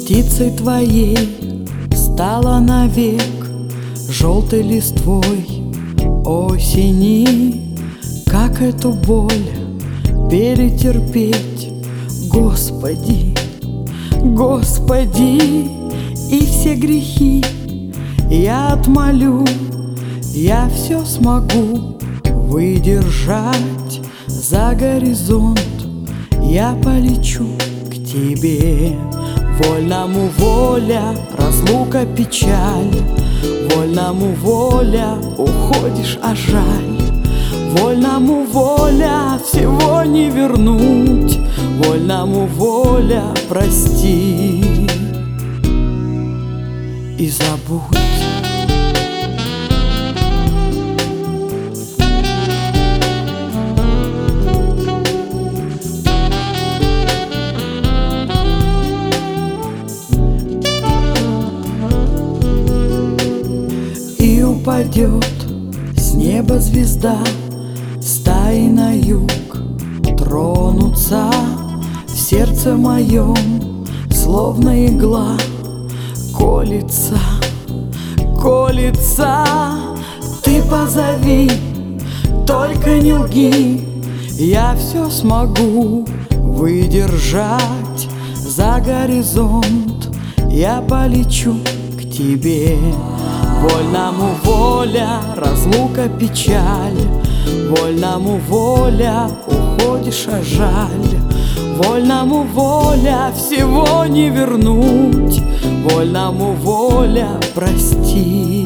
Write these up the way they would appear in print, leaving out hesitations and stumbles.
Птицей твоей стала навек, желтой листвой осени. Как эту боль перетерпеть, Господи, Господи, и все грехи я отмолю, я все смогу выдержать. За горизонт я полечу к тебе. Вольному воля, разлука печаль, вольному воля, уходишь, а жаль. Вольному воля, всего не вернуть, вольному воля, прости и забудь. И упадет с неба звезда, стаи на юг тронутся. В сердце моем словно игла колется, колется. Ты позови, только не лги, я все смогу выдержать. За горизонт я полечу к тебе. Вольному воля, разлука печаль, вольному воля, уходишь, а жаль. Вольному воля, всего не вернуть, вольному воля, прости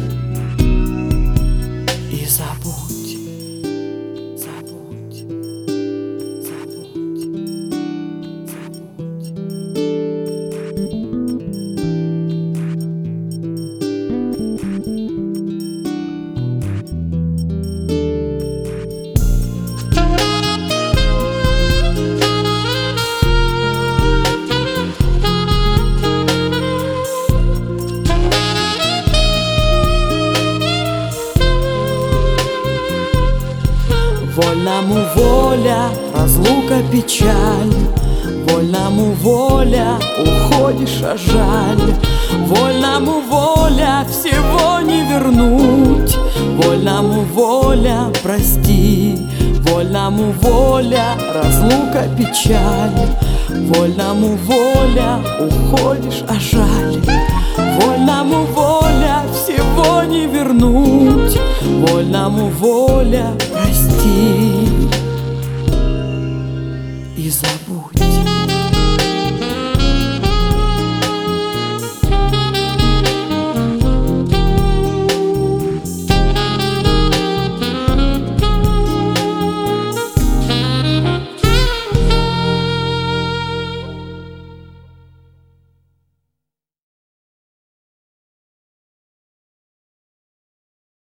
и забудь, забудь, забудь, забудь. Вольному воля, разлука печаль, вольному воля, уходишь, а жаль. Вольному воля, всего не вернуть, вольному воля, прости. Вольному воля, разлука печаль, вольному воля, уходишь, а жаль. Вольному воля, всего не вернуть, вольному воля, прости.